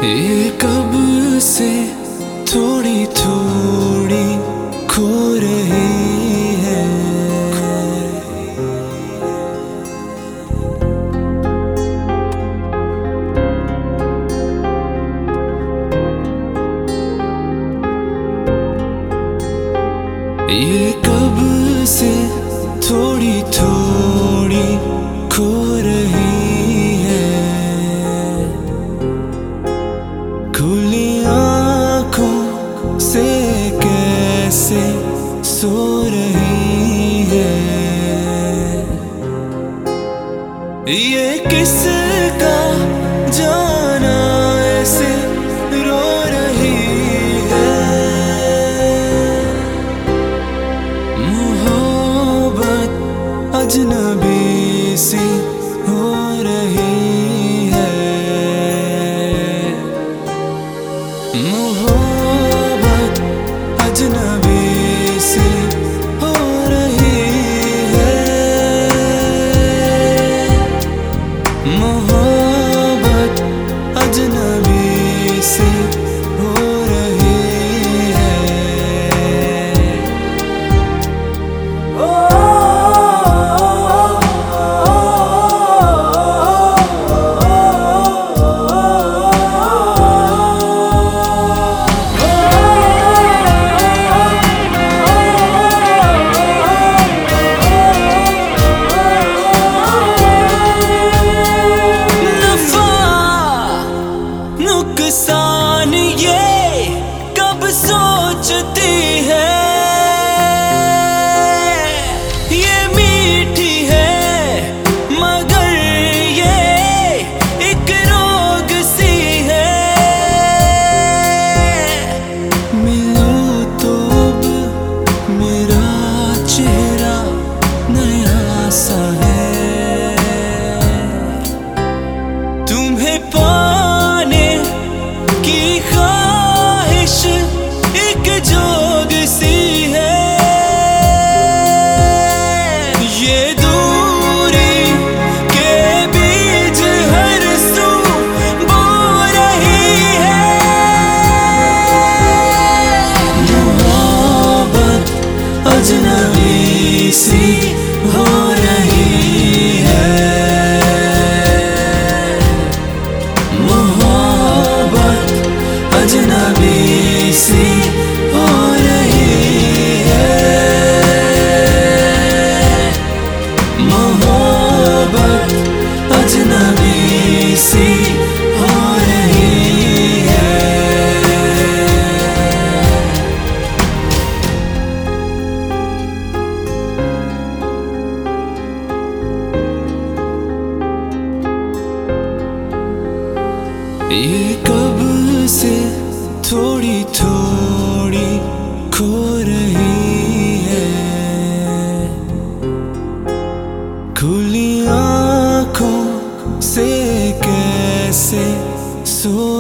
ये कब से थोड़ी थोड़ी खो रही है। ये कब से थोड़ी थोड़ी खो रही है। खुली आँखों से कैसे सो रही है। ये किसका जाना ऐसे रो रही है। मोहब्बत अजनबी सी हो रही है। मोहब्बत अजनबी सी हो रही है। मोहब्बत अजनबी सी हो रही है। नुकसान ये कब सोचती है। ये मीठी है मगर ये एक रोग सी है। मिलो तो अब मेरा चेहरा नया सा है। तुम्हें पाने की ख्वाहिश एक जोग सी है। ये दूरी के बीच हर सू बो रही है। मोहब्बत अजनबी सी हो रही है। मोहब्बत अजनबी सी हो रही है। मोहब्बत अजनबी सी हो रही है। ये कब से थोड़ी थोड़ी खो रही है। खुली आँखों से कैसे सो